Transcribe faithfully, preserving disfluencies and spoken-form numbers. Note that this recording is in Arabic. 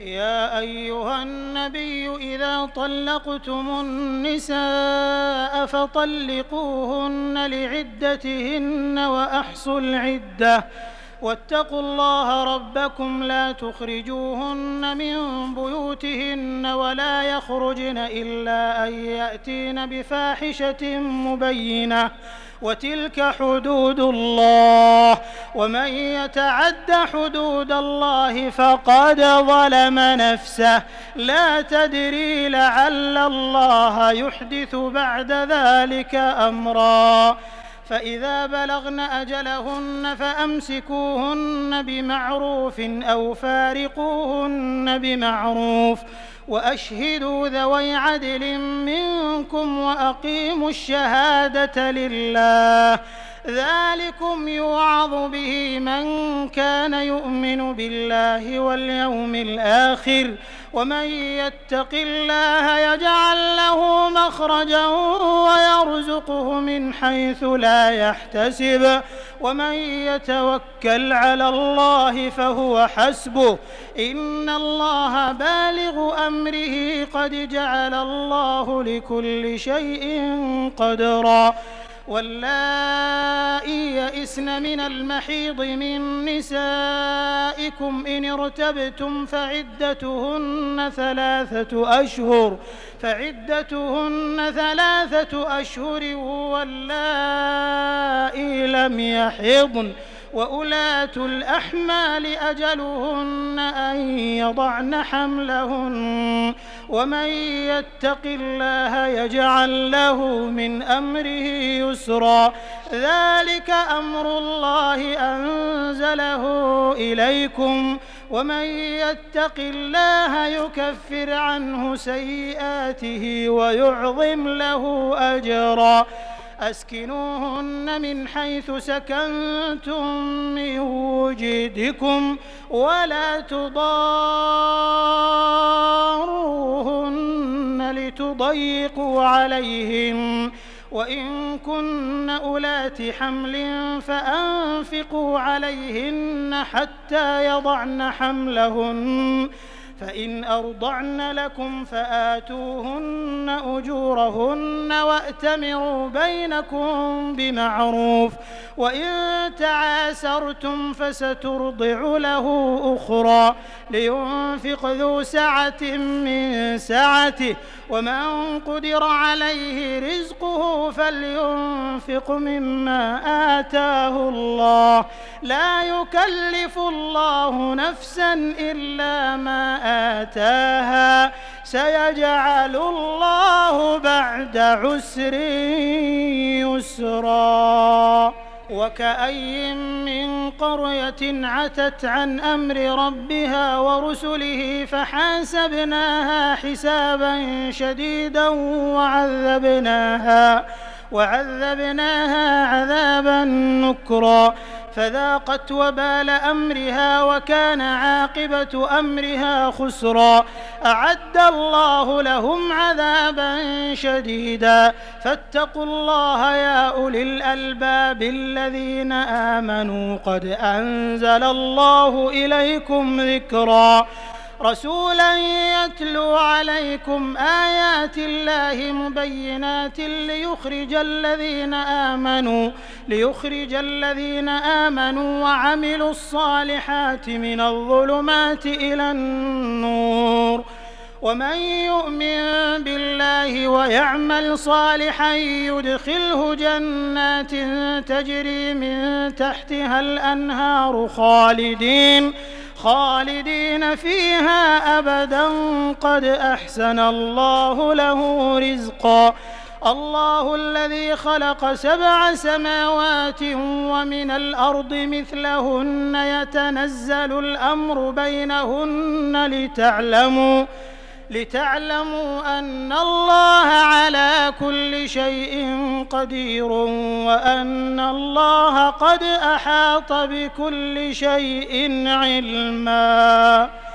يا أيها النبي إذا طلقتم النساء فطلقوهن لعدتهن وأحصوا العدة واتقوا الله ربكم لا تخرجوهن من بيوتهن ولا يخرجن إلا أن يأتين بفاحشة مبينة وتلك حدود الله ومن يتعد حدود الله فقد ظلم نفسه لا تدري لعل الله يحدث بعد ذلك أمرا فإذا بلغن أجلهن فأمسكوهن بمعروف أو فارقوهن بمعروف وأشهدوا ذوي عدل منكم وأقيموا الشهادة لله ذلكم يوعظ به من كان يؤمن بالله واليوم الآخر ومن يتق الله يجعل له مخرجا ويرزقه من حيث لا يحتسب ومن يتوكل على الله فهو حسبه إن الله بالغ أمره قد جعل الله لكل شيء قدرا واللائي يئسن من المحيض من نسائكم إن ارتبتم فعدتهن ثلاثة أشهر فعدتهن ثلاثة أشهر واللائي لم يحضن وأولاة الأحمال أجلهن أن يضعن حملهن ومن يتق الله يجعل له من أمره يسرا ذلك أمر الله أنزله إليكم ومن يتق الله يكفر عنه سيئاته ويعظم له أجرا أسكنوهن من حيث سكنتم من وجدكم ولا تضاروهن لتضيقوا عليهم وإن كن أولات حمل فأنفقوا عليهن حتى يضعن حملهن فإن أرضعن لكم فآتوهن أجورهن وأتمروا بينكم بمعروف وإن تعاسرتم فسترضع له أخرى لينفق ذو سعة من سعته ومن قدر عليه رزقه فلينفق مما آتاه الله لا يكلف الله نفسا إلا ما آتاها سيجعل الله بعد عسر يسرا وكأي من قرية عتت عن أمر ربها ورسله فحاسبناها حسابا شديدا وعذبناها وعذبناها عذابا نكرا فذاقت وبال أمرها وكان عاقبة أمرها خسرا أعد الله لهم عذابا شديدا فاتقوا الله يا أولي الألباب الذين آمنوا قد أنزل الله إليكم ذكرا رسولا يتلو عليكم آيات الله مبينات ليخرج الذين آمنوا ليخرج الذين آمنوا وعملوا الصالحات من الظلمات إلى النور ومن يؤمن بالله ويعمل صالحا يدخله جنات تجري من تحتها الأنهار خالدين خالدين فيها أبدا قد أحسن الله له رزقا الله الذي خلق سبع سماوات ومن الأرض مثلهن يتنزل الأمر بينهن لتعلموا لتعلموا أن الله على كل شيء قدير وأن الله قد أحاط بكل شيء علما.